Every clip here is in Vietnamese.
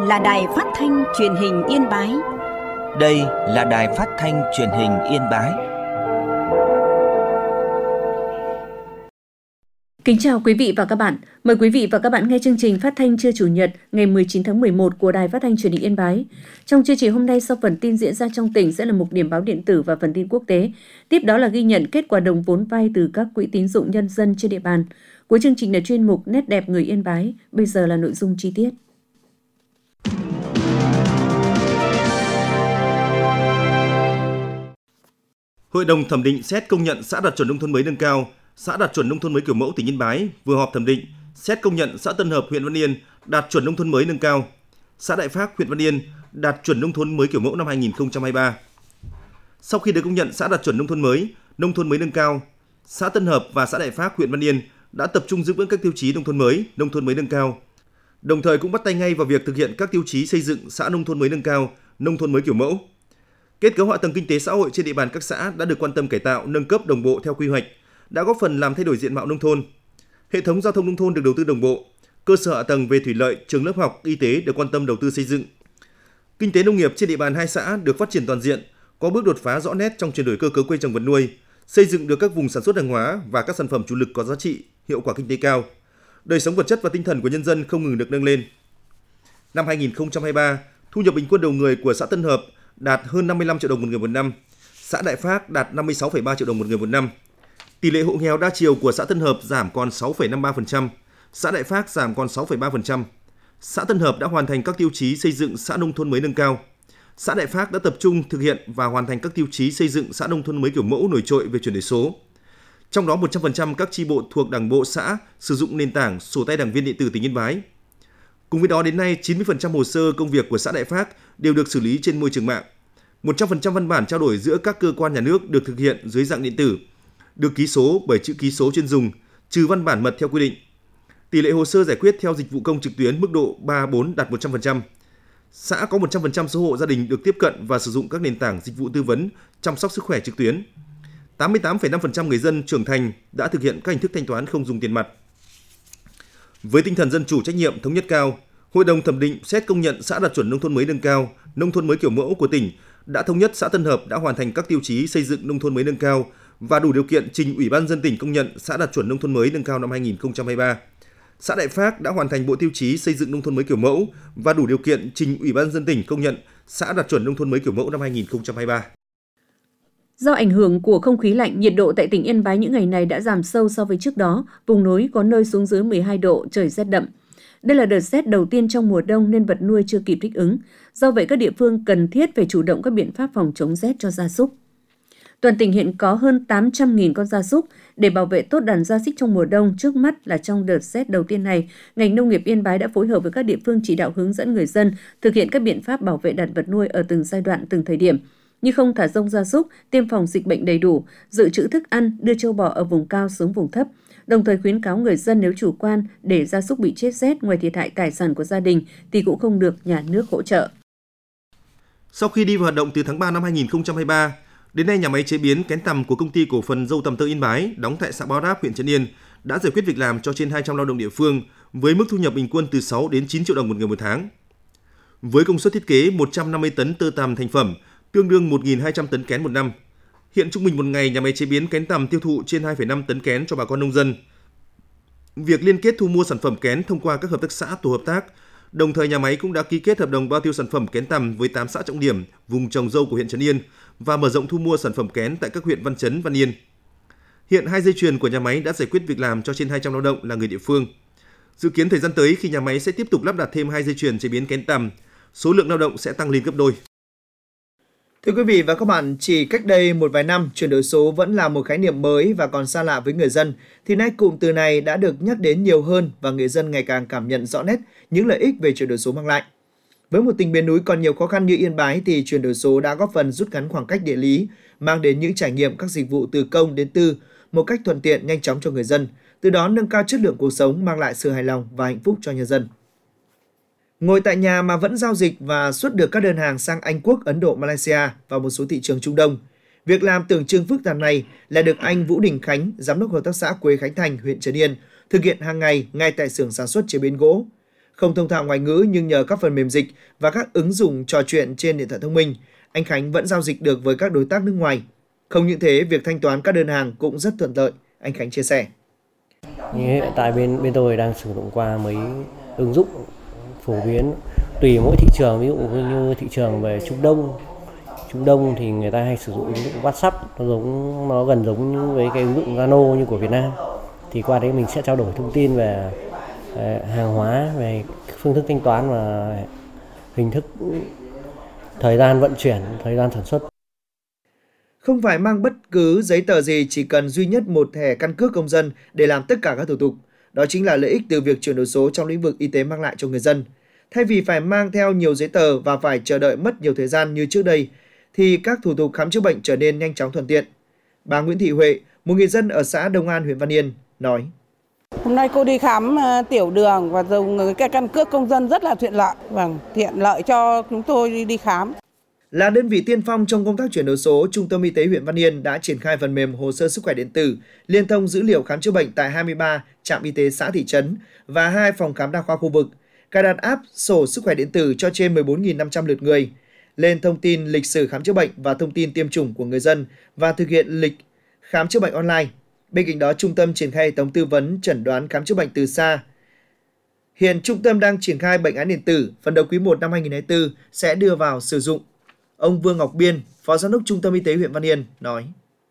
là Đài Phát thanh Truyền hình Yên Bái. Đây là Đài Phát thanh Truyền hình Yên Bái. Kính chào quý vị và các bạn. Mời quý vị và các bạn nghe chương trình phát thanh trưa Chủ nhật ngày 19 tháng 11 của Đài Phát thanh Truyền hình Yên Bái. Trong chương trình hôm nay, sau phần tin diễn ra trong tỉnh sẽ là mục điểm báo điện tử và phần tin quốc tế. Tiếp đó là ghi nhận kết quả đồng vốn vay từ các quỹ tín dụng nhân dân trên địa bàn. Cuối chương trình là chuyên mục Nét đẹp người Yên Bái. Bây giờ là nội dung chi tiết. Hội đồng thẩm định xét công nhận xã đạt chuẩn nông thôn mới nâng cao, xã đạt chuẩn nông thôn mới kiểu mẫu tỉnh Yên Bái vừa họp thẩm định xét công nhận xã Tân Hợp, huyện Văn Yên đạt chuẩn nông thôn mới nâng cao, xã Đại Phác, huyện Văn Yên đạt chuẩn nông thôn mới kiểu mẫu năm 2023. Sau khi được công nhận xã đạt chuẩn nông thôn mới nâng cao, xã Tân Hợp và xã Đại Phác, huyện Văn Yên đã tập trung giữ vững các tiêu chí nông thôn mới nâng cao, đồng thời cũng bắt tay ngay vào việc thực hiện các tiêu chí xây dựng xã nông thôn mới nâng cao, nông thôn mới kiểu mẫu. Kết cấu hạ tầng kinh tế xã hội trên địa bàn các xã đã được quan tâm cải tạo, nâng cấp đồng bộ theo quy hoạch, đã góp phần làm thay đổi diện mạo nông thôn. Hệ thống giao thông nông thôn được đầu tư đồng bộ, cơ sở hạ tầng về thủy lợi, trường lớp học, y tế được quan tâm đầu tư xây dựng. Kinh tế nông nghiệp trên địa bàn hai xã được phát triển toàn diện, có bước đột phá rõ nét trong chuyển đổi cơ cấu cây trồng vật nuôi, xây dựng được các vùng sản xuất hàng hóa và các sản phẩm chủ lực có giá trị, hiệu quả kinh tế cao. Đời sống vật chất và tinh thần của nhân dân không ngừng được nâng lên. Năm 2023, thu nhập bình quân đầu người của xã Tân Hợp đạt hơn 55 triệu đồng một người một năm, xã Đại Phác đạt 56,3 triệu đồng một người một năm. Tỷ lệ hộ nghèo đa chiều của xã Tân Hợp giảm còn 6,53%, xã Đại Phác giảm còn 6,3%. Xã Tân Hợp đã hoàn thành các tiêu chí xây dựng xã nông thôn mới nâng cao. Xã Đại Phác đã tập trung thực hiện và hoàn thành các tiêu chí xây dựng xã nông thôn mới kiểu mẫu nổi trội về chuyển đổi số. Trong đó 100% các chi bộ thuộc Đảng bộ xã sử dụng nền tảng sổ tay đảng viên điện tử tỉnh Yên Bái. Cùng với đó đến nay 90% hồ sơ công việc của xã Đại Phác đều được xử lý trên môi trường mạng. 100% văn bản trao đổi giữa các cơ quan nhà nước được thực hiện dưới dạng điện tử, được ký số bởi chữ ký số chuyên dùng, trừ văn bản mật theo quy định. Tỷ lệ hồ sơ giải quyết theo dịch vụ công trực tuyến mức độ 3-4 đạt 100%. Xã có 100% số hộ gia đình được tiếp cận và sử dụng các nền tảng dịch vụ tư vấn, chăm sóc sức khỏe trực tuyến. 88,5% người dân trưởng thành đã thực hiện các hình thức thanh toán không dùng tiền mặt. Với tinh thần dân chủ trách nhiệm thống nhất cao, Hội đồng thẩm định xét công nhận xã đạt chuẩn nông thôn mới nâng cao, nông thôn mới kiểu mẫu của tỉnh đã thống nhất xã Tân Hợp đã hoàn thành các tiêu chí xây dựng nông thôn mới nâng cao và đủ điều kiện trình Ủy ban nhân dân tỉnh công nhận xã đạt chuẩn nông thôn mới nâng cao năm 2023. Xã Đại Phác đã hoàn thành bộ tiêu chí xây dựng nông thôn mới kiểu mẫu và đủ điều kiện trình Ủy ban nhân dân tỉnh công nhận xã đạt chuẩn nông thôn mới kiểu mẫu năm 2023. Do ảnh hưởng của không khí lạnh, nhiệt độ tại tỉnh Yên Bái những ngày này đã giảm sâu so với trước đó, vùng núi có nơi xuống dưới 12 độ, trời rét đậm. Đây là đợt rét đầu tiên trong mùa đông nên vật nuôi chưa kịp thích ứng. Do vậy, các địa phương cần thiết phải chủ động các biện pháp phòng chống rét cho gia súc. Toàn tỉnh hiện có hơn 800.000 con gia súc. Để bảo vệ tốt đàn gia súc trong mùa đông, trước mắt là trong đợt rét đầu tiên này, ngành nông nghiệp Yên Bái đã phối hợp với các địa phương chỉ đạo hướng dẫn người dân thực hiện các biện pháp bảo vệ đàn vật nuôi ở từng giai đoạn, từng thời điểm, như không thả rông gia súc, tiêm phòng dịch bệnh đầy đủ, dự trữ thức ăn, đưa trâu bò ở vùng cao xuống vùng thấp. Đồng thời khuyến cáo người dân nếu chủ quan để gia súc bị chết rét, ngoài thiệt hại tài sản của gia đình thì cũng không được nhà nước hỗ trợ. Sau khi đi vào hoạt động từ tháng 3 năm 2023, đến nay nhà máy chế biến kén tằm của công ty cổ phần dâu tằm tơ Yên Bái đóng tại xã Bá Đáp, huyện Trấn Yên đã giải quyết việc làm cho trên 200 lao động địa phương với mức thu nhập bình quân từ 6 đến 9 triệu đồng một người một tháng. Với công suất thiết kế 150 tấn tơ tằm thành phẩm, tương đương 1.200 tấn kén một năm. Hiện trung bình một ngày nhà máy chế biến kén tằm tiêu thụ trên 2,5 tấn kén cho bà con nông dân. Việc liên kết thu mua sản phẩm kén thông qua các hợp tác xã, tổ hợp tác, đồng thời nhà máy cũng đã ký kết hợp đồng bao tiêu sản phẩm kén tằm với 8 xã trọng điểm vùng trồng dâu của huyện Trấn Yên và mở rộng thu mua sản phẩm kén tại các huyện Văn Chấn, Văn Yên. Hiện 2 dây chuyền của nhà máy đã giải quyết việc làm cho trên 200 lao động là người địa phương. Dự kiến thời gian tới khi nhà máy sẽ tiếp tục lắp đặt thêm 2 dây chuyền chế biến kén tằm, số lượng lao động sẽ tăng lên gấp đôi. Thưa quý vị và các bạn, chỉ cách đây một vài năm, chuyển đổi số vẫn là một khái niệm mới và còn xa lạ với người dân, thì nay cụm từ này đã được nhắc đến nhiều hơn và người dân ngày càng cảm nhận rõ nét những lợi ích về chuyển đổi số mang lại. Với một tỉnh miền núi còn nhiều khó khăn như Yên Bái thì chuyển đổi số đã góp phần rút ngắn khoảng cách địa lý, mang đến những trải nghiệm các dịch vụ từ công đến tư một cách thuận tiện, nhanh chóng cho người dân, từ đó nâng cao chất lượng cuộc sống, mang lại sự hài lòng và hạnh phúc cho nhân dân. Ngồi tại nhà mà vẫn giao dịch và xuất được các đơn hàng sang Anh Quốc, Ấn Độ, Malaysia và một số thị trường Trung Đông. Việc làm tưởng chừng phức tạp này là được anh Vũ Đình Khánh, giám đốc hợp tác xã Quế Khánh Thành, huyện Trấn Yên, thực hiện hàng ngày ngay tại xưởng sản xuất chế biến gỗ. Không thông thạo ngoại ngữ nhưng nhờ các phần mềm dịch và các ứng dụng trò chuyện trên điện thoại thông minh, anh Khánh vẫn giao dịch được với các đối tác nước ngoài. Không những thế, việc thanh toán các đơn hàng cũng rất thuận lợi, anh Khánh chia sẻ. Hiện tại bên tôi đang sử dụng qua mấy ứng dụng phổ biến tùy mỗi thị trường, ví dụ như thị trường về Trung Đông thì người ta hay sử dụng ứng dụng WhatsApp, nó gần giống với cái ứng dụng Zalo như của Việt Nam. Thì qua đấy mình sẽ trao đổi thông tin về hàng hóa, về phương thức thanh toán và hình thức thời gian vận chuyển, thời gian sản xuất. Không phải mang bất cứ giấy tờ gì, chỉ cần duy nhất một thẻ căn cước công dân để làm tất cả các thủ tục. Đó chính là lợi ích từ việc chuyển đổi số trong lĩnh vực y tế mang lại cho người dân. Thay vì phải mang theo nhiều giấy tờ và phải chờ đợi mất nhiều thời gian như trước đây, thì các thủ tục khám chữa bệnh trở nên nhanh chóng thuận tiện. Bà Nguyễn Thị Huệ, một người dân ở xã Đông An, huyện Văn Yên, nói. Hôm nay cô đi khám tiểu đường và dùng cái căn cước công dân rất là tiện lợi cho chúng tôi đi khám. Là đơn vị tiên phong trong công tác chuyển đổi số, Trung tâm Y tế huyện Văn Yên đã triển khai phần mềm hồ sơ sức khỏe điện tử, liên thông dữ liệu khám chữa bệnh tại 23 trạm y tế xã thị trấn và 2 phòng khám đa khoa khu vực, cài đặt app sổ sức khỏe điện tử cho trên 14.500 lượt người, lên thông tin lịch sử khám chữa bệnh và thông tin tiêm chủng của người dân và thực hiện lịch khám chữa bệnh online. Bên cạnh đó, trung tâm triển khai hệ thống tư vấn chẩn đoán khám chữa bệnh từ xa. Hiện trung tâm đang triển khai bệnh án điện tử, phần đầu quý 1 năm 2024 sẽ đưa vào sử dụng. Ông Vương Ngọc Biên, Phó Giám đốc Trung tâm Y tế huyện Văn Yên nói.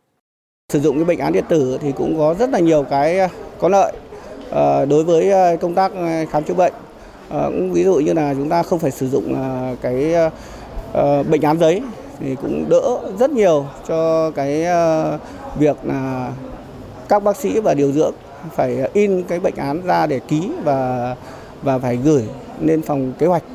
Sử dụng cái bệnh án điện tử thì cũng có rất là nhiều cái có lợi đối với công tác khám chữa bệnh. Ví dụ như là chúng ta không phải sử dụng cái bệnh án giấy thì cũng đỡ rất nhiều cho cái việc là các bác sĩ và điều dưỡng phải in cái bệnh án ra để ký và phải gửi lên phòng kế hoạch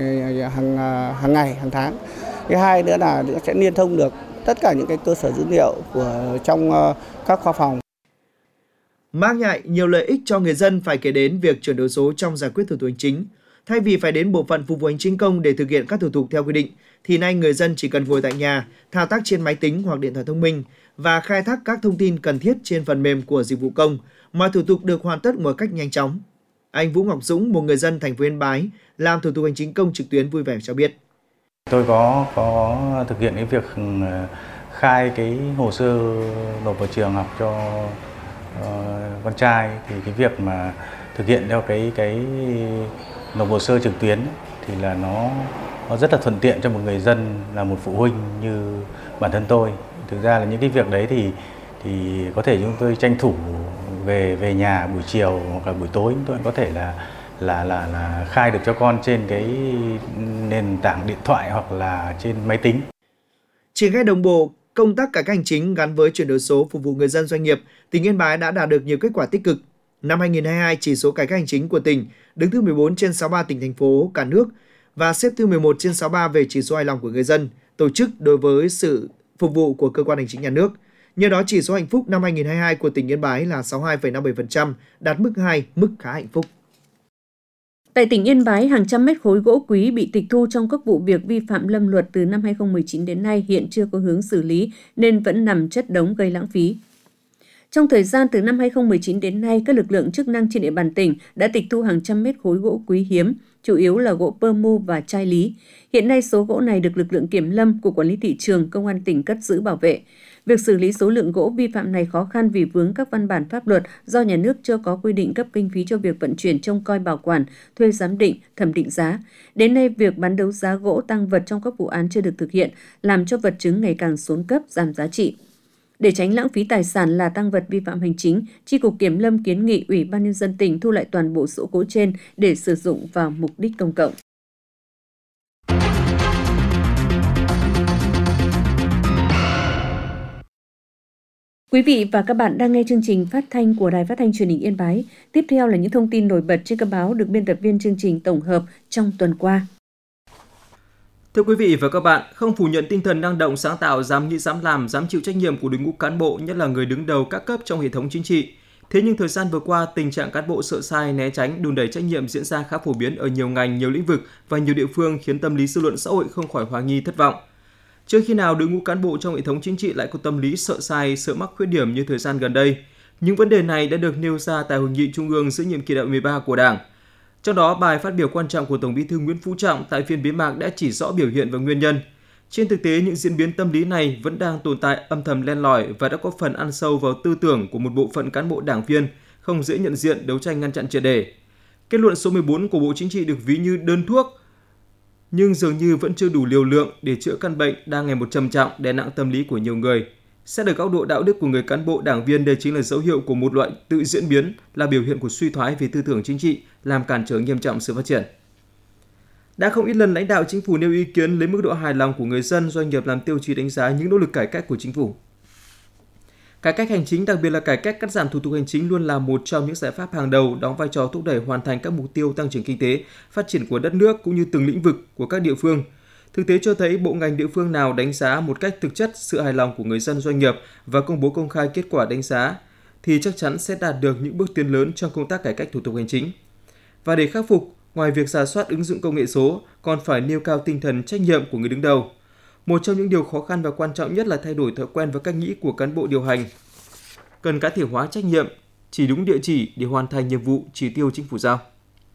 hàng ngày, hàng tháng. Thứ hai nữa là sẽ liên thông được tất cả những cái cơ sở dữ liệu của trong các khoa phòng. Mang lại nhiều lợi ích cho người dân phải kể đến việc chuyển đổi số trong giải quyết thủ tục hành chính. Thay vì phải đến bộ phận phục vụ hành chính công để thực hiện các thủ tục theo quy định, thì nay người dân chỉ cần ngồi tại nhà, thao tác trên máy tính hoặc điện thoại thông minh và khai thác các thông tin cần thiết trên phần mềm của dịch vụ công, mọi thủ tục được hoàn tất một cách nhanh chóng. Anh Vũ Ngọc Dũng, một người dân thành phố Yên Bái, làm thủ tục hành chính công trực tuyến vui vẻ cho biết. Tôi có thực hiện cái việc khai cái hồ sơ nộp vào trường học cho con trai, thì cái việc mà thực hiện theo cái nộp hồ sơ trực tuyến thì là nó rất là thuận tiện cho một người dân là một phụ huynh như bản thân tôi. Thực ra là những cái việc đấy thì có thể chúng tôi tranh thủ về nhà buổi chiều hoặc là buổi tối, chúng tôi có thể là khai được cho con trên cái nền tảng điện thoại hoặc là trên máy tính. Triển khai đồng bộ công tác cải cách hành chính gắn với chuyển đổi số phục vụ người dân doanh nghiệp, tỉnh Yên Bái đã đạt được nhiều kết quả tích cực. Năm 2022, chỉ số cải cách hành chính của tỉnh đứng thứ 14 trên 63 tỉnh thành phố cả nước và xếp thứ 11 trên 63 về chỉ số hài lòng của người dân, tổ chức đối với sự phục vụ của cơ quan hành chính nhà nước. Nhờ đó, chỉ số hạnh phúc năm 2022 của tỉnh Yên Bái là 62,57%, đạt mức 2, mức khá hạnh phúc. Tại tỉnh Yên Bái, hàng trăm mét khối gỗ quý bị tịch thu trong các vụ việc vi phạm lâm luật từ năm 2019 đến nay hiện chưa có hướng xử lý nên vẫn nằm chất đống gây lãng phí. Trong thời gian từ năm 2019 đến nay, các lực lượng chức năng trên địa bàn tỉnh đã tịch thu hàng trăm mét khối gỗ quý hiếm, chủ yếu là gỗ pơ mu và chai lý. Hiện nay số gỗ này được lực lượng kiểm lâm của Quản lý thị trường, Công an tỉnh cất giữ bảo vệ. Việc xử lý số lượng gỗ vi phạm này khó khăn vì vướng các văn bản pháp luật do nhà nước chưa có quy định cấp kinh phí cho việc vận chuyển trông coi bảo quản, thuê giám định, thẩm định giá. Đến nay, việc bán đấu giá gỗ tang vật trong các vụ án chưa được thực hiện, làm cho vật chứng ngày càng xuống cấp, giảm giá trị. Để tránh lãng phí tài sản là tang vật vi phạm hành chính, Chi cục Kiểm lâm kiến nghị Ủy ban Nhân dân tỉnh thu lại toàn bộ số gỗ trên để sử dụng vào mục đích công cộng. Quý vị và các bạn đang nghe chương trình phát thanh của Đài Phát thanh Truyền hình Yên Bái. Tiếp theo là những thông tin nổi bật trên các báo được biên tập viên chương trình tổng hợp trong tuần qua. Thưa quý vị và các bạn, không phủ nhận tinh thần năng động, sáng tạo, dám nghĩ, dám làm, dám chịu trách nhiệm của đội ngũ cán bộ, nhất là người đứng đầu các cấp trong hệ thống chính trị. Thế nhưng thời gian vừa qua, tình trạng cán bộ sợ sai, né tránh, đùn đẩy trách nhiệm diễn ra khá phổ biến ở nhiều ngành, nhiều lĩnh vực và nhiều địa phương khiến tâm lý dư luận xã hội không khỏi hoài nghi, thất vọng. Chưa khi nào đội ngũ cán bộ trong hệ thống chính trị lại có tâm lý sợ sai, sợ mắc khuyết điểm như thời gian gần đây. Những vấn đề này đã được nêu ra tại Hội nghị Trung ương giữa nhiệm kỳ đại hội 13 của Đảng. Trong đó, bài phát biểu quan trọng của Tổng Bí thư Nguyễn Phú Trọng tại phiên bế mạc đã chỉ rõ biểu hiện và nguyên nhân. Trên thực tế, những diễn biến tâm lý này vẫn đang tồn tại âm thầm len lỏi và đã có phần ăn sâu vào tư tưởng của một bộ phận cán bộ đảng viên, không dễ nhận diện, đấu tranh ngăn chặn triệt để. Kết luận số 14 của Bộ Chính trị được ví như đơn thuốc, nhưng dường như vẫn chưa đủ liều lượng để chữa căn bệnh đang ngày một trầm trọng đè nặng tâm lý của nhiều người. Xét ở góc độ đạo đức của người cán bộ đảng viên, đây chính là dấu hiệu của một loại tự diễn biến, là biểu hiện của suy thoái về tư tưởng chính trị, làm cản trở nghiêm trọng sự phát triển. Đã không ít lần lãnh đạo chính phủ nêu ý kiến lấy mức độ hài lòng của người dân, doanh nghiệp làm tiêu chí đánh giá những nỗ lực cải cách của chính phủ. Cải cách hành chính, đặc biệt là cải cách cắt giảm thủ tục hành chính luôn là một trong những giải pháp hàng đầu đóng vai trò thúc đẩy hoàn thành các mục tiêu tăng trưởng kinh tế, phát triển của đất nước cũng như từng lĩnh vực của các địa phương. Thực tế cho thấy bộ ngành địa phương nào đánh giá một cách thực chất sự hài lòng của người dân, doanh nghiệp và công bố công khai kết quả đánh giá thì chắc chắn sẽ đạt được những bước tiến lớn trong công tác cải cách thủ tục hành chính. Và để khắc phục, ngoài việc rà soát ứng dụng công nghệ số, còn phải nêu cao tinh thần trách nhiệm của người đứng đầu. Một trong những điều khó khăn và quan trọng nhất là thay đổi thói quen và cách nghĩ của cán bộ điều hành. Cần cá thể hóa trách nhiệm, chỉ đúng địa chỉ để hoàn thành nhiệm vụ, chỉ tiêu chính phủ giao.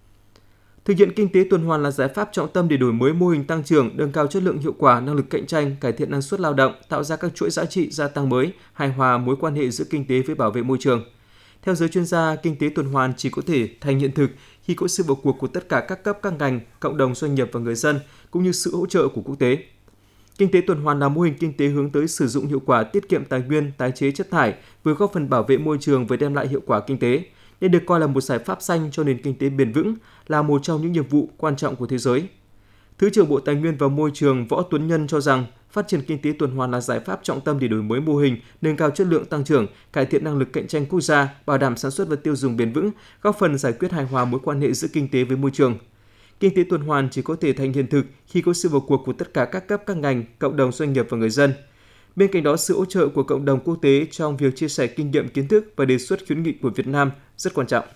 Thực hiện kinh tế tuần hoàn là giải pháp trọng tâm để đổi mới mô hình tăng trưởng, nâng cao chất lượng, hiệu quả, năng lực cạnh tranh, cải thiện năng suất lao động, tạo ra các chuỗi giá trị gia tăng mới, hài hòa mối quan hệ giữa kinh tế với bảo vệ môi trường. Theo giới chuyên gia, kinh tế tuần hoàn chỉ có thể thành hiện thực khi có sự vào cuộc của tất cả các cấp, các ngành, cộng đồng doanh nghiệp và người dân, cũng như sự hỗ trợ của quốc tế. Kinh tế tuần hoàn là mô hình kinh tế hướng tới sử dụng hiệu quả, tiết kiệm tài nguyên, tái chế chất thải, vừa góp phần bảo vệ môi trường vừa đem lại hiệu quả kinh tế. Đây được coi là một giải pháp xanh cho nền kinh tế bền vững, là một trong những nhiệm vụ quan trọng của thế giới. Thứ trưởng Bộ Tài nguyên và Môi trường Võ Tuấn Nhân cho rằng, phát triển kinh tế tuần hoàn là giải pháp trọng tâm để đổi mới mô hình, nâng cao chất lượng tăng trưởng, cải thiện năng lực cạnh tranh quốc gia, bảo đảm sản xuất và tiêu dùng bền vững, góp phần giải quyết hài hòa mối quan hệ giữa kinh tế với môi trường. Kinh tế tuần hoàn chỉ có thể thành hiện thực khi có sự vào cuộc của tất cả các cấp, các ngành, cộng đồng doanh nghiệp và người dân. Bên cạnh đó, sự hỗ trợ của cộng đồng quốc tế trong việc chia sẻ kinh nghiệm, kiến thức và đề xuất khuyến nghị của Việt Nam rất quan trọng.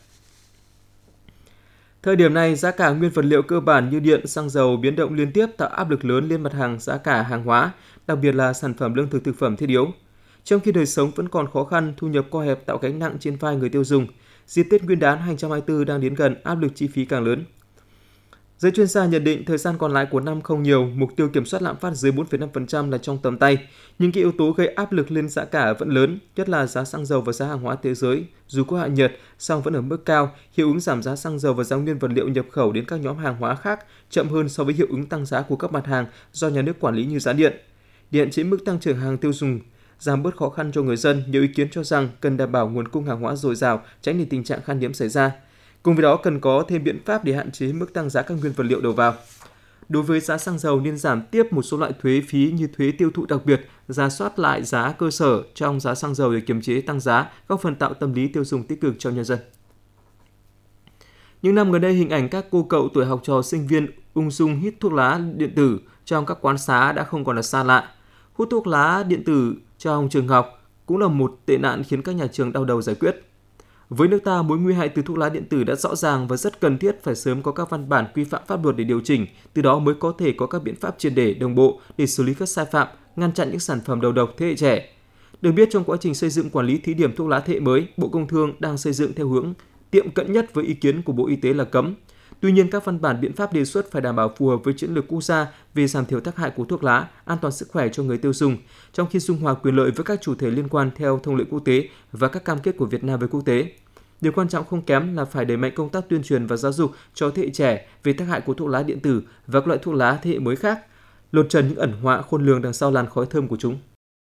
Thời điểm này, giá cả nguyên vật liệu cơ bản như điện, xăng dầu biến động liên tiếp tạo áp lực lớn lên mặt hàng giá cả hàng hóa, đặc biệt là sản phẩm lương thực, thực phẩm thiết yếu. Trong khi đời sống vẫn còn khó khăn, thu nhập co hẹp tạo gánh nặng trên vai người tiêu dùng, dịp Tết Nguyên đán 2024 đang đến gần, áp lực chi phí càng lớn. Giới chuyên gia nhận định thời gian còn lại của năm không nhiều, mục tiêu kiểm soát lạm phát dưới 4,5% là trong tầm tay. Nhưng cái yếu tố gây áp lực lên giá cả vẫn lớn, nhất là giá xăng dầu và giá hàng hóa thế giới. Dù có hạ nhiệt, song vẫn ở mức cao, hiệu ứng giảm giá xăng dầu và giá nguyên vật liệu nhập khẩu đến các nhóm hàng hóa khác chậm hơn so với hiệu ứng tăng giá của các mặt hàng do nhà nước quản lý như giá điện. Để hạn chế mức tăng trưởng hàng tiêu dùng, giảm bớt khó khăn cho người dân, nhiều ý kiến cho rằng cần đảm bảo nguồn cung hàng hóa dồi dào, tránh để tình trạng khan hiếm xảy ra. Cùng với đó, cần có thêm biện pháp để hạn chế mức tăng giá các nguyên vật liệu đầu vào. Đối với giá xăng dầu nên giảm tiếp một số loại thuế phí như thuế tiêu thụ đặc biệt, rà soát lại giá cơ sở trong giá xăng dầu để kiềm chế tăng giá, góp phần tạo tâm lý tiêu dùng tích cực cho nhân dân. Những năm gần đây, hình ảnh các cô cậu tuổi học trò sinh viên ung dung hít thuốc lá điện tử trong các quán xá đã không còn là xa lạ. Hút thuốc lá điện tử trong trường học cũng là một tệ nạn khiến các nhà trường đau đầu giải quyết. Với nước ta, mối nguy hại từ thuốc lá điện tử đã rõ ràng và rất cần thiết phải sớm có các văn bản quy phạm pháp luật để điều chỉnh, từ đó mới có thể có các biện pháp triệt để đồng bộ để xử lý các sai phạm, ngăn chặn những sản phẩm đầu độc thế hệ trẻ. Được biết, trong quá trình xây dựng quản lý thí điểm thuốc lá thế hệ mới, Bộ Công Thương đang xây dựng theo hướng tiệm cận nhất với ý kiến của Bộ Y tế là cấm. Tuy nhiên, các văn bản biện pháp đề xuất phải đảm bảo phù hợp với chiến lược quốc gia về giảm thiểu tác hại của thuốc lá, an toàn sức khỏe cho người tiêu dùng, trong khi dung hòa quyền lợi với các chủ thể liên quan theo thông lệ quốc tế và các cam kết của Việt Nam với quốc tế. Điều quan trọng không kém là phải đẩy mạnh công tác tuyên truyền và giáo dục cho thế hệ trẻ về tác hại của thuốc lá điện tử và các loại thuốc lá thế hệ mới khác, lột trần những ẩn họa khôn lường đằng sau làn khói thơm của chúng.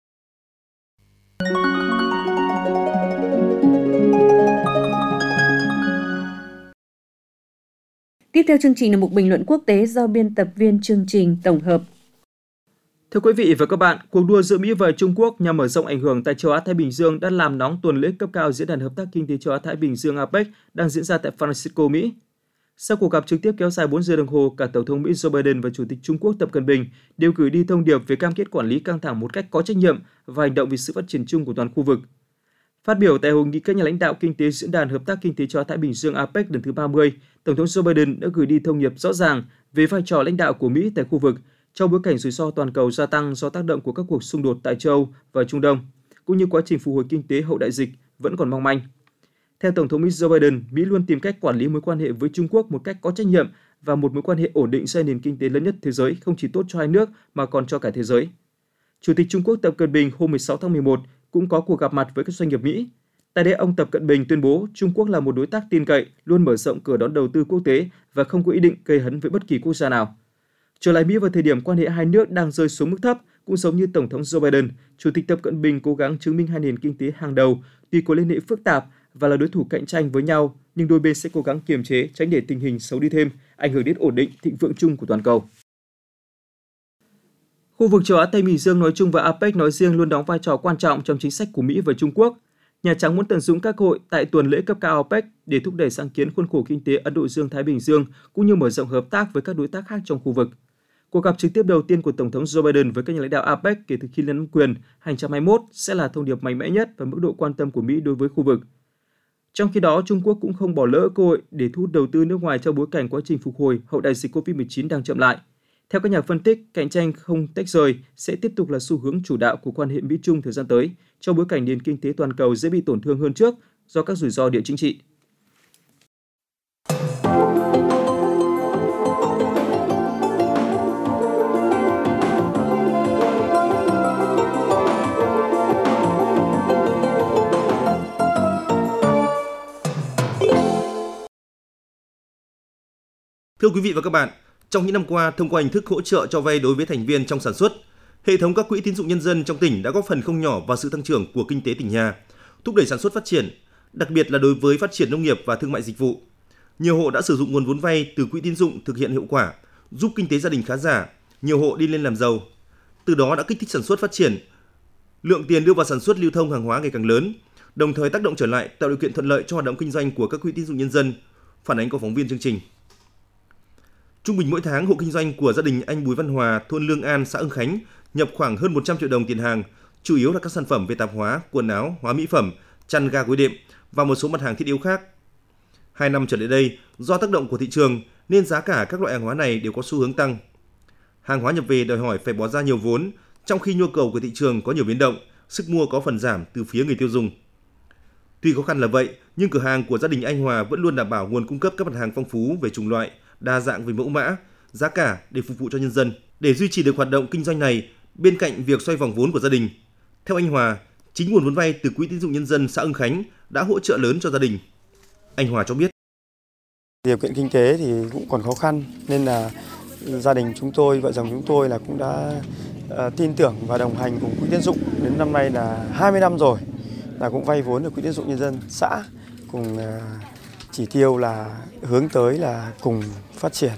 Tiếp theo chương trình là mục bình luận quốc tế do biên tập viên chương trình tổng hợp. Thưa quý vị và các bạn, cuộc đua giữa Mỹ và Trung Quốc nhằm mở rộng ảnh hưởng tại châu Á-Thái Bình Dương đã làm nóng tuần lễ cấp cao Diễn đàn Hợp tác Kinh tế châu Á-Thái Bình Dương APEC đang diễn ra tại Francisco, Mỹ. Sau cuộc gặp trực tiếp kéo dài 4 giờ đồng hồ, cả Tổng thống Mỹ Joe Biden và Chủ tịch Trung Quốc Tập Cận Bình đều gửi đi thông điệp về cam kết quản lý căng thẳng một cách có trách nhiệm và hành động vì sự phát triển chung của toàn khu vực. Phát biểu tại hội nghị các nhà lãnh đạo kinh tế Diễn đàn Hợp tác Kinh tế châu Á-Thái Bình Dương APEC lần thứ 30, Tổng thống Joe Biden đã gửi đi thông điệp rõ ràng về vai trò lãnh đạo của Mỹ tại khu vực trong bối cảnh rủi ro toàn cầu gia tăng do tác động của các cuộc xung đột tại châu Âu và Trung Đông, cũng như quá trình phục hồi kinh tế hậu đại dịch vẫn còn mong manh. Theo Tổng thống Mỹ Joe Biden, Mỹ luôn tìm cách quản lý mối quan hệ với Trung Quốc một cách có trách nhiệm và một mối quan hệ ổn định giữa nền kinh tế lớn nhất thế giới không chỉ tốt cho hai nước mà còn cho cả thế giới. Chủ tịch Trung Quốc Tập Cận Bình hôm 16 tháng 11 cũng có cuộc gặp mặt với các doanh nghiệp Mỹ. Tại đây, ông Tập Cận Bình tuyên bố Trung Quốc là một đối tác tin cậy, luôn mở rộng cửa đón đầu tư quốc tế và không có ý định gây hấn với bất kỳ quốc gia nào. Trở lại Mỹ vào thời điểm quan hệ hai nước đang rơi xuống mức thấp, cũng giống như Tổng thống Joe Biden, Chủ tịch Tập Cận Bình cố gắng chứng minh hai nền kinh tế hàng đầu tuy có liên hệ phức tạp và là đối thủ cạnh tranh với nhau, nhưng đôi bên sẽ cố gắng kiềm chế, tránh để tình hình xấu đi thêm, ảnh hưởng đến ổn định, thịnh vượng chung của toàn cầu. Khu vực châu Á Tây Bình Dương nói chung và APEC nói riêng luôn đóng vai trò quan trọng trong chính sách của Mỹ và Trung Quốc. Nhà Trắng muốn tận dụng các hội tại tuần lễ cấp cao APEC để thúc đẩy sáng kiến khuôn khổ kinh tế Ấn Độ Dương-Thái Bình Dương cũng như mở rộng hợp tác với các đối tác khác trong khu vực. Cuộc gặp trực tiếp đầu tiên của Tổng thống Joe Biden với các nhà lãnh đạo APEC kể từ khi lên nắm quyền 2021 sẽ là thông điệp mạnh mẽ nhất và mức độ quan tâm của Mỹ đối với khu vực. Trong khi đó, Trung Quốc cũng không bỏ lỡ cơ hội để thu hút đầu tư nước ngoài trong bối cảnh quá trình phục hồi hậu đại dịch COVID-19 đang chậm lại. Theo các nhà phân tích, cạnh tranh không tách rời sẽ tiếp tục là xu hướng chủ đạo của quan hệ Mỹ-Trung thời gian tới, trong bối cảnh nền kinh tế toàn cầu dễ bị tổn thương hơn trước do các rủi ro địa chính trị. Thưa quý vị và các bạn, trong những năm qua, thông qua hình thức hỗ trợ cho vay đối với thành viên trong sản xuất, hệ thống các quỹ tín dụng nhân dân trong tỉnh đã góp phần không nhỏ vào sự tăng trưởng của kinh tế tỉnh nhà, thúc đẩy sản xuất phát triển, đặc biệt là đối với phát triển nông nghiệp và thương mại dịch vụ. Nhiều hộ đã sử dụng nguồn vốn vay từ quỹ tín dụng thực hiện hiệu quả, giúp kinh tế gia đình khá giả, nhiều hộ đi lên làm giàu. Từ đó đã kích thích sản xuất phát triển, lượng tiền đưa vào sản xuất lưu thông hàng hóa ngày càng lớn, đồng thời tác động trở lại tạo điều kiện thuận lợi cho hoạt động kinh doanh của các quỹ tín dụng nhân dân. Phản ánh của phóng viên chương trình. Trung bình mỗi tháng, hộ kinh doanh của gia đình anh Bùi Văn Hòa, thôn Lương An, xã Ưng Khánh nhập khoảng hơn 100 triệu đồng tiền hàng, chủ yếu là các sản phẩm về tạp hóa, quần áo, hóa mỹ phẩm, chăn ga gối đệm và một số mặt hàng thiết yếu khác. 2 năm trở lại đây, do tác động của thị trường nên giá cả các loại hàng hóa này đều có xu hướng tăng. Hàng hóa nhập về đòi hỏi phải bỏ ra nhiều vốn, trong khi nhu cầu của thị trường có nhiều biến động, sức mua có phần giảm từ phía người tiêu dùng. Tuy khó khăn là vậy, nhưng cửa hàng của gia đình anh Hòa vẫn luôn đảm bảo nguồn cung cấp các mặt hàng phong phú về chủng loại, đa dạng về mẫu mã, giá cả để phục vụ cho nhân dân. Để duy trì được hoạt động kinh doanh này, bên cạnh việc xoay vòng vốn của gia đình, theo anh Hòa, chính nguồn vốn vay từ quỹ tín dụng nhân dân xã Ưng Khánh đã hỗ trợ lớn cho gia đình. Anh Hòa cho biết: điều kiện kinh tế thì cũng còn khó khăn nên là gia đình chúng tôi, vợ chồng chúng tôi là cũng đã tin tưởng và đồng hành cùng quỹ tín dụng đến năm nay là 20 năm rồi, là cũng vay vốn được quỹ tín dụng nhân dân xã, cùng chỉ tiêu là hướng tới là cùng phát triển.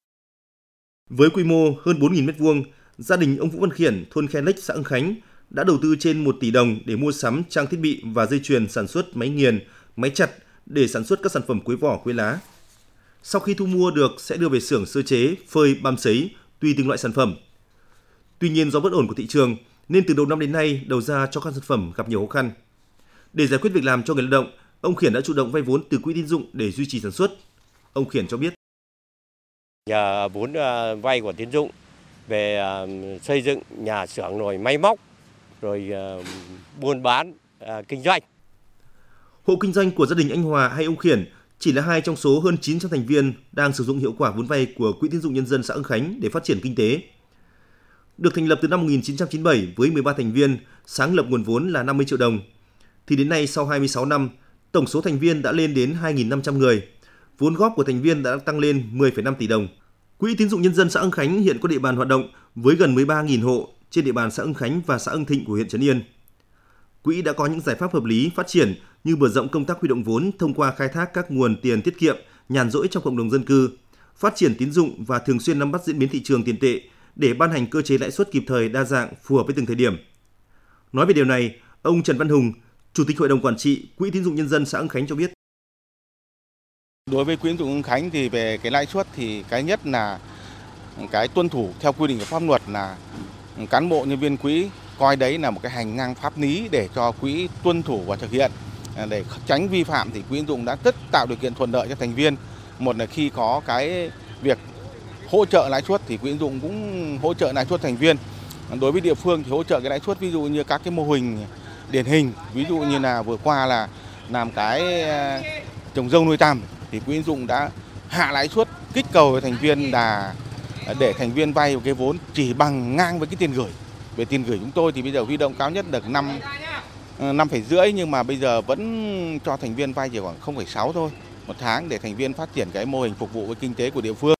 Với quy mô hơn 4.000 m2, gia đình ông Vũ Văn Khiển, thôn Khe Lếch, xã Ưng Khánh đã đầu tư trên 1 tỷ đồng để mua sắm trang thiết bị và dây chuyền sản xuất máy nghiền, máy chặt để sản xuất các sản phẩm quế vỏ, quế lá. Sau khi thu mua được sẽ đưa về xưởng sơ chế, phơi, băm sấy tùy từng loại sản phẩm. Tuy nhiên do bất ổn của thị trường nên từ đầu năm đến nay đầu ra cho các sản phẩm gặp nhiều khó khăn. Để giải quyết việc làm cho người lao động, ông Khiển đã chủ động vay vốn từ quỹ tín dụng để duy trì sản xuất. Ông Khiển cho biết: nhờ vốn vay của tín dụng về xây dựng nhà xưởng, rồi máy móc, rồi buôn bán, kinh doanh. Hộ kinh doanh của gia đình anh Hòa hay ông Khiển chỉ là 2 trong số hơn 900 thành viên đang sử dụng hiệu quả vốn vay của quỹ tín dụng nhân dân xã Ưng Khánh để phát triển kinh tế. Được thành lập từ năm 1997 với 13 thành viên, sáng lập nguồn vốn là 50 triệu đồng. Thì đến nay sau 26 năm, tổng số thành viên đã lên đến 2.500 người. Vốn góp của thành viên đã tăng lên 10,5 tỷ đồng. Quỹ tín dụng nhân dân xã Ưng Khánh hiện có địa bàn hoạt động với gần 13.000 hộ trên địa bàn xã Ưng Khánh và xã Ưng Thịnh của huyện Trấn Yên. Quỹ đã có những giải pháp hợp lý phát triển như mở rộng công tác huy động vốn thông qua khai thác các nguồn tiền tiết kiệm, nhàn rỗi trong cộng đồng dân cư, phát triển tín dụng và thường xuyên nắm bắt diễn biến thị trường tiền tệ để ban hành cơ chế lãi suất kịp thời, đa dạng, phù hợp với từng thời điểm. Nói về điều này, ông Trần Văn Hùng, Chủ tịch Hội đồng Quản trị Quỹ tín dụng nhân dân xã Ưng Khánh cho biết: đối với Quỹ tín dụng Ưng Khánh thì về cái lãi suất thì cái nhất là cái tuân thủ theo quy định của pháp luật, là cán bộ nhân viên quỹ coi đấy là một cái hành lang pháp lý để cho quỹ tuân thủ và thực hiện. Để tránh vi phạm thì quỹ tín dụng đã tạo điều kiện thuận lợi cho thành viên. Một là khi có cái việc hỗ trợ lãi suất thì quỹ tín dụng cũng hỗ trợ lãi suất thành viên. Đối với địa phương thì hỗ trợ cái lãi suất, ví dụ như các cái mô hình điển hình, ví dụ như là vừa qua là làm cái trồng dâu nuôi tầm thì quỹ tín dụng đã hạ lãi suất, kích cầu thành viên là để thành viên vay cái vốn chỉ bằng ngang với cái tiền gửi. Về tiền gửi chúng tôi thì bây giờ huy động cao nhất được 5,5 nhưng mà bây giờ vẫn cho thành viên vay chỉ khoảng 0,6 thôi một tháng để thành viên phát triển cái mô hình phục vụ với kinh tế của địa phương.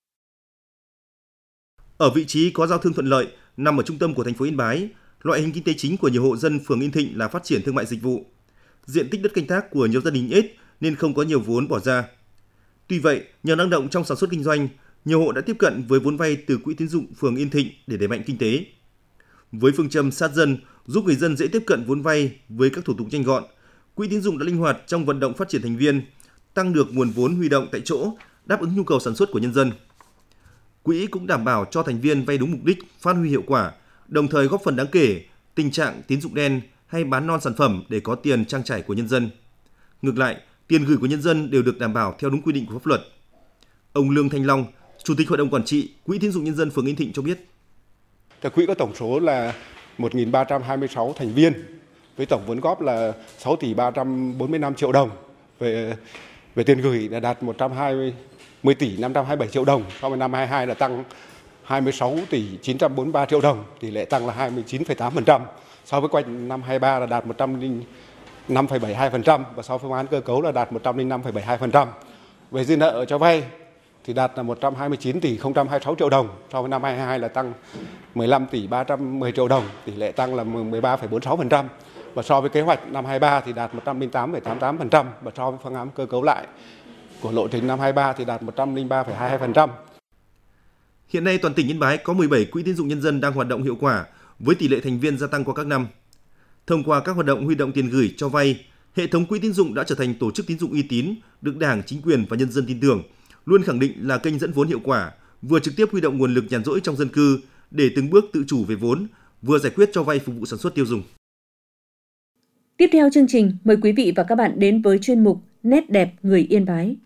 Ở vị trí có giao thương thuận lợi, nằm ở trung tâm của thành phố Yên Bái, loại hình kinh tế chính của nhiều hộ dân phường Yên Thịnh là phát triển thương mại dịch vụ. Diện tích đất canh tác của nhiều gia đình ít nên không có nhiều vốn bỏ ra. Tuy vậy, nhờ năng động trong sản xuất kinh doanh, nhiều hộ đã tiếp cận với vốn vay từ quỹ tín dụng phường Yên Thịnh để đẩy mạnh kinh tế. Với phương châm sát dân, giúp người dân dễ tiếp cận vốn vay với các thủ tục nhanh gọn, quỹ tín dụng đã linh hoạt trong vận động phát triển thành viên, tăng được nguồn vốn huy động tại chỗ, đáp ứng nhu cầu sản xuất của nhân dân. Quỹ cũng đảm bảo cho thành viên vay đúng mục đích, phát huy hiệu quả, đồng thời góp phần đáng kể tình trạng tín dụng đen hay bán non sản phẩm để có tiền trang trải của nhân dân. Ngược lại, tiền gửi của nhân dân đều được đảm bảo theo đúng quy định của pháp luật. Ông Lương Thanh Long, Chủ tịch Hội đồng Quản trị Quỹ tín dụng nhân dân phường Yên Thịnh cho biết. Quỹ có tổng số là 1.326 thành viên với tổng vốn góp là 6 tỷ 345 triệu đồng. Về tiền gửi là đạt 10 tỷ 527 triệu đồng, so với năm 22 là tăng 26 tỷ 943 triệu đồng, tỷ lệ tăng là 29,8%. So với quanh năm 23 là đạt 105,72% và so với phương án cơ cấu là đạt 105,72%. Về dư nợ cho vay thì đạt là 129 tỷ 026 triệu đồng, so với năm 22 là tăng 15 tỷ 310 triệu đồng, tỷ lệ tăng là 13,46%. Và so với kế hoạch năm 23 thì đạt 108,88% và so với phương án cơ cấu lại của lộ trình năm 23 thì đạt 103,22%. Hiện nay toàn tỉnh Yên Bái có 17 quỹ tín dụng nhân dân đang hoạt động hiệu quả với tỷ lệ thành viên gia tăng qua các năm. Thông qua các hoạt động huy động tiền gửi cho vay, hệ thống quỹ tín dụng đã trở thành tổ chức tín dụng uy tín, được Đảng, chính quyền và nhân dân tin tưởng, luôn khẳng định là kênh dẫn vốn hiệu quả, vừa trực tiếp huy động nguồn lực nhàn rỗi trong dân cư để từng bước tự chủ về vốn, vừa giải quyết cho vay phục vụ sản xuất tiêu dùng. Tiếp theo chương trình, mời quý vị và các bạn đến với chuyên mục Nét đẹp người Yên Bái.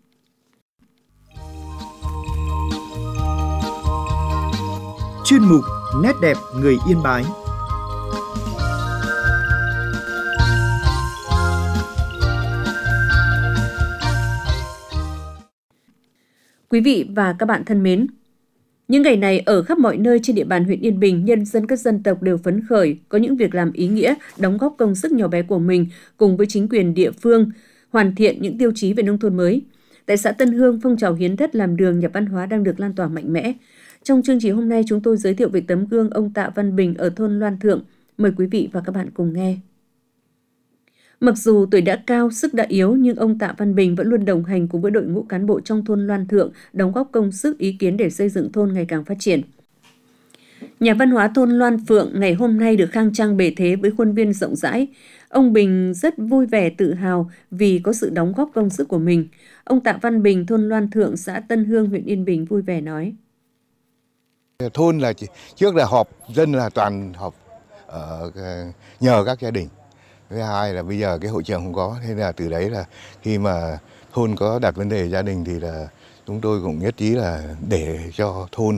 Chuyên mục Nét đẹp người Yên Bái. Quý vị và các bạn thân mến, những ngày này ở khắp mọi nơi trên địa bàn huyện Yên Bình, nhân dân các dân tộc đều phấn khởi, có những việc làm ý nghĩa, đóng góp công sức nhỏ bé của mình cùng với chính quyền địa phương, hoàn thiện những tiêu chí về nông thôn mới. Tại xã Tân Hương, phong trào hiến đất làm đường, nhà văn hóa đang được lan tỏa mạnh mẽ. Trong chương trình hôm nay, chúng tôi giới thiệu về tấm gương ông Tạ Văn Bình ở thôn Loan Thượng. Mời quý vị và các bạn cùng nghe. Mặc dù tuổi đã cao, sức đã yếu, nhưng ông Tạ Văn Bình vẫn luôn đồng hành cùng với đội ngũ cán bộ trong thôn Loan Thượng, đóng góp công sức ý kiến để xây dựng thôn ngày càng phát triển. Nhà văn hóa thôn Loan Phượng ngày hôm nay được khang trang bề thế với khuôn viên rộng rãi. Ông Bình rất vui vẻ tự hào vì có sự đóng góp công sức của mình. Ông Tạ Văn Bình, thôn Loan Thượng, xã Tân Hương, huyện Yên Bình vui vẻ nói. Thôn là trước là họp dân là toàn họp nhờ các gia đình. Thứ hai là bây giờ cái hội trường không có, thế là từ đấy là khi mà thôn có đặt vấn đề gia đình thì là chúng tôi cũng nhất trí là để cho thôn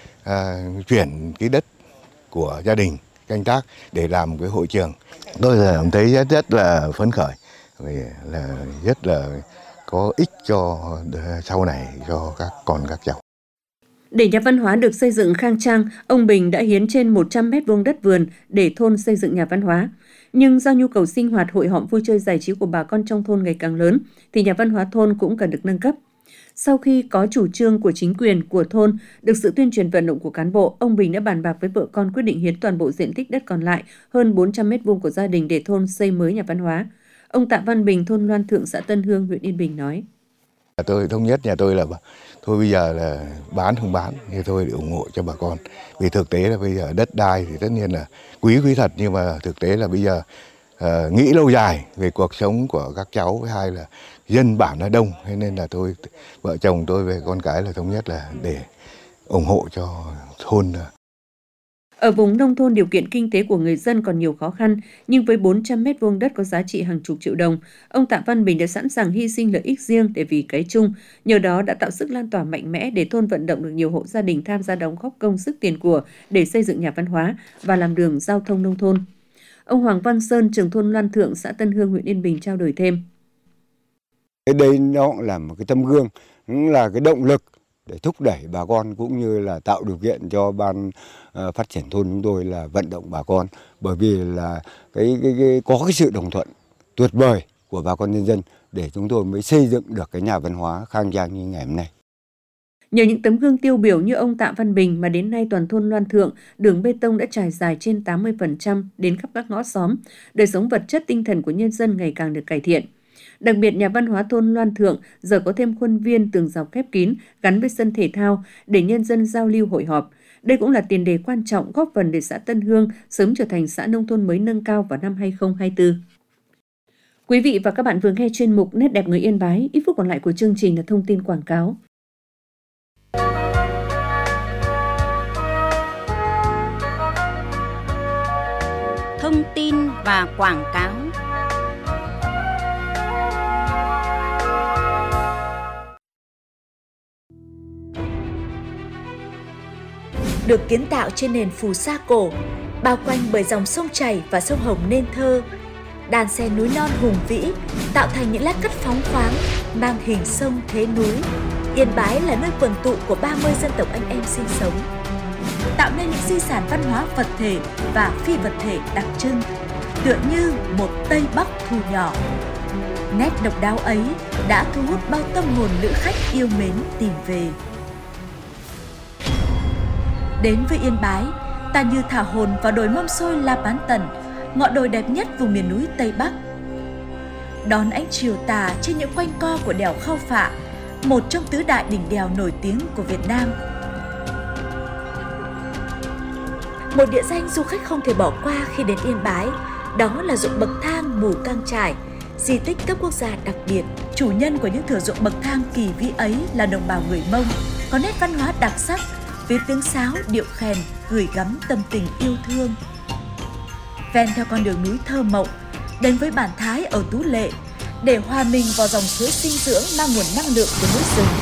chuyển cái đất của gia đình canh tác để làm cái hội trường. Tôi là cảm thấy rất là phấn khởi, là rất là có ích cho sau này cho các cháu. Để nhà văn hóa được xây dựng khang trang, ông Bình đã hiến trên 100 m² đất vườn để thôn xây dựng nhà văn hóa. Nhưng do nhu cầu sinh hoạt, hội họp vui chơi giải trí của bà con trong thôn ngày càng lớn, thì nhà văn hóa thôn cũng cần được nâng cấp. Sau khi có chủ trương của chính quyền, của thôn, được sự tuyên truyền vận động của cán bộ, ông Bình đã bàn bạc với vợ con quyết định hiến toàn bộ diện tích đất còn lại, hơn 400 m² của gia đình để thôn xây mới nhà văn hóa. Ông Tạ Văn Bình, thôn Loan Thượng, xã Tân Hương, huyện Yên Bình nói. Tôi thống nhất nhà tôi là thôi bây giờ là bán không bán thì tôi để ủng hộ cho bà con. Vì thực tế là bây giờ đất đai thì tất nhiên là quý thật, nhưng mà thực tế là bây giờ nghĩ lâu dài về cuộc sống của các cháu, với hai là dân bản nó đông, thế nên là tôi vợ chồng tôi về con cái là thống nhất là để ủng hộ cho thôn. Ở vùng nông thôn, điều kiện kinh tế của người dân còn nhiều khó khăn, nhưng với 400 m² đất có giá trị hàng chục triệu đồng, ông Tạ Văn Bình đã sẵn sàng hy sinh lợi ích riêng để vì cái chung. Nhờ đó đã tạo sức lan tỏa mạnh mẽ để thôn vận động được nhiều hộ gia đình tham gia đóng góp công sức tiền của để xây dựng nhà văn hóa và làm đường giao thông nông thôn. Ông Hoàng Văn Sơn, trưởng thôn Loan Thượng, xã Tân Hương, huyện Yên Bình trao đổi thêm. Đây nó cũng là một cái tấm gương, cũng là cái động lực để thúc đẩy bà con cũng như là tạo điều kiện cho ban phát triển thôn chúng tôi là vận động bà con, bởi vì là có cái sự đồng thuận tuyệt vời của bà con nhân dân để chúng tôi mới xây dựng được cái nhà văn hóa khang trang như ngày hôm nay. Nhờ những tấm gương tiêu biểu như ông Tạ Văn Bình mà đến nay toàn thôn Loan Thượng, đường bê tông đã trải dài trên 80% đến khắp các ngõ xóm, đời sống vật chất tinh thần của nhân dân ngày càng được cải thiện. Đặc biệt, nhà văn hóa thôn Loan Thượng giờ có thêm khuôn viên tường rào khép kín gắn với sân thể thao để nhân dân giao lưu hội họp. Đây cũng là tiền đề quan trọng góp phần để xã Tân Hương sớm trở thành xã nông thôn mới nâng cao vào năm 2024. Quý vị và các bạn vừa nghe chuyên mục Nét đẹp người Yên Bái. Ít phút còn lại của chương trình là thông tin quảng cáo. Thông tin và quảng cáo. Được kiến tạo trên nền phù sa cổ, bao quanh bởi dòng sông chảy và sông Hồng nên thơ, đàn xen núi non hùng vĩ tạo thành những lát cắt phóng khoáng mang hình sông thế núi. Yên Bái là nơi quần tụ của 30 dân tộc anh em sinh sống, tạo nên những di sản văn hóa vật thể và phi vật thể đặc trưng, tựa như một Tây Bắc thu nhỏ. Nét độc đáo ấy đã thu hút bao tâm hồn lữ khách yêu mến tìm về. Đến với Yên Bái, ta như thả hồn vào đồi mâm xôi La Bán Tần, ngọn đồi đẹp nhất vùng miền núi Tây Bắc. Đón ánh chiều tà trên những quanh co của đèo Khao Phạ, một trong tứ đại đỉnh đèo nổi tiếng của Việt Nam. Một địa danh du khách không thể bỏ qua khi đến Yên Bái, đó là ruộng bậc thang Mù Cang Chải, di tích cấp quốc gia đặc biệt. Chủ nhân của những thửa ruộng bậc thang kỳ vĩ ấy là đồng bào người Mông, có nét văn hóa đặc sắc, với tiếng sáo, điệu khèn gửi gắm tâm tình yêu thương. Ven theo con đường núi thơ mộng, đến với bản Thái ở Tú Lệ, để hòa mình vào dòng suối sinh dưỡng mang nguồn năng lượng của núi rừng.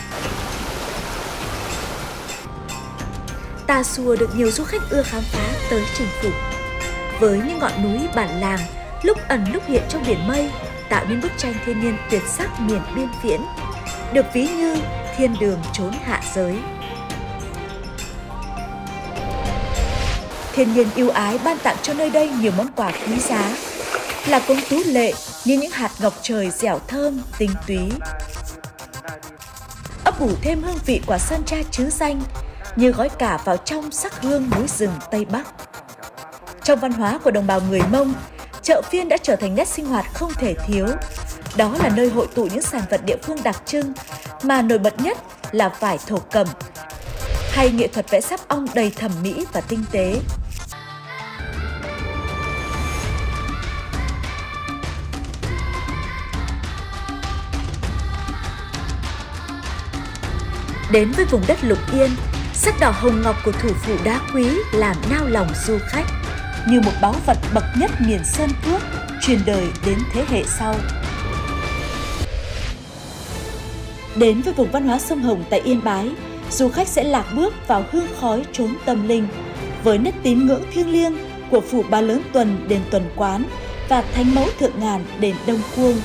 Tà Xùa được nhiều du khách ưa khám phá tới chinh phục. Với những ngọn núi bản làng, lúc ẩn lúc hiện trong biển mây, tạo nên bức tranh thiên nhiên tuyệt sắc miền biên viễn, được ví như thiên đường chốn hạ giới. Thiên nhiên ưu ái ban tặng cho nơi đây nhiều món quà quý giá, là cống Tú Lệ như những hạt ngọc trời dẻo thơm, tinh túy. Ấp ủ thêm hương vị quả sơn tra trứ danh như gói cả vào trong sắc hương núi rừng Tây Bắc. Trong văn hóa của đồng bào người Mông, chợ phiên đã trở thành nét sinh hoạt không thể thiếu. Đó là nơi hội tụ những sản vật địa phương đặc trưng, mà nổi bật nhất là vải thổ cẩm, hay nghệ thuật vẽ sáp ong đầy thẩm mỹ và tinh tế. Đến với vùng đất Lục Yên, sắc đỏ hồng ngọc của thủ phủ đá quý làm nao lòng du khách, như một báu vật bậc nhất miền Sơn Cước, truyền đời đến thế hệ sau. Đến với vùng văn hóa sông Hồng tại Yên Bái, du khách sẽ lạc bước vào hương khói chốn tâm linh, với nét tín ngưỡng thiêng liêng của phủ Ba Lớn Tuần đền Tuần Quán và Thánh Mẫu Thượng Ngàn đền Đông Cuông.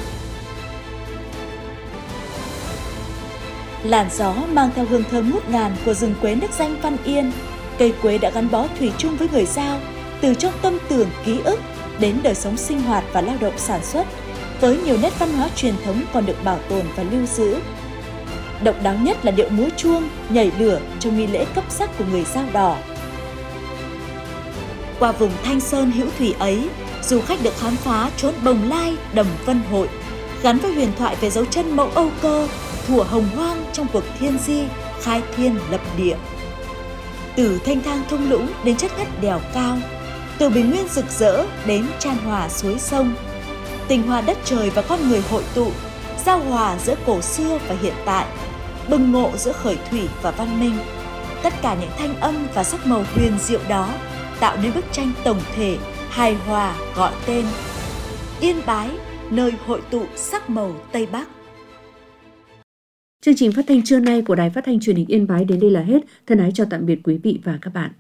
Làn gió mang theo hương thơm ngút ngàn của rừng quế nước danh Văn Yên. Cây quế đã gắn bó thủy chung với người Dao, từ trong tâm tưởng ký ức đến đời sống sinh hoạt và lao động sản xuất, với nhiều nét văn hóa truyền thống còn được bảo tồn và lưu giữ. Độc đáo nhất là điệu múa chuông, nhảy lửa trong nghi lễ cấp sắc của người Dao đỏ. Qua vùng Thanh Sơn hữu thủy ấy, du khách được khám phá chốn Bồng Lai, Đầm Vân Hội, gắn với huyền thoại về dấu chân mẫu Âu Cơ, thuở hồng hoang trong cuộc thiên di, khai thiên lập địa. Từ thanh thang thung lũng đến chất ngất đèo cao, từ bình nguyên rực rỡ đến chan hòa suối sông, tình hòa đất trời và con người hội tụ, giao hòa giữa cổ xưa và hiện tại, bừng ngộ giữa khởi thủy và văn minh. Tất cả những thanh âm và sắc màu huyền diệu đó tạo nên bức tranh tổng thể, hài hòa gọi tên Yên Bái, nơi hội tụ sắc màu Tây Bắc. Chương trình phát thanh trưa nay của Đài Phát thanh Truyền hình Yên Bái đến đây là hết. Thân ái chào tạm biệt quý vị và các bạn.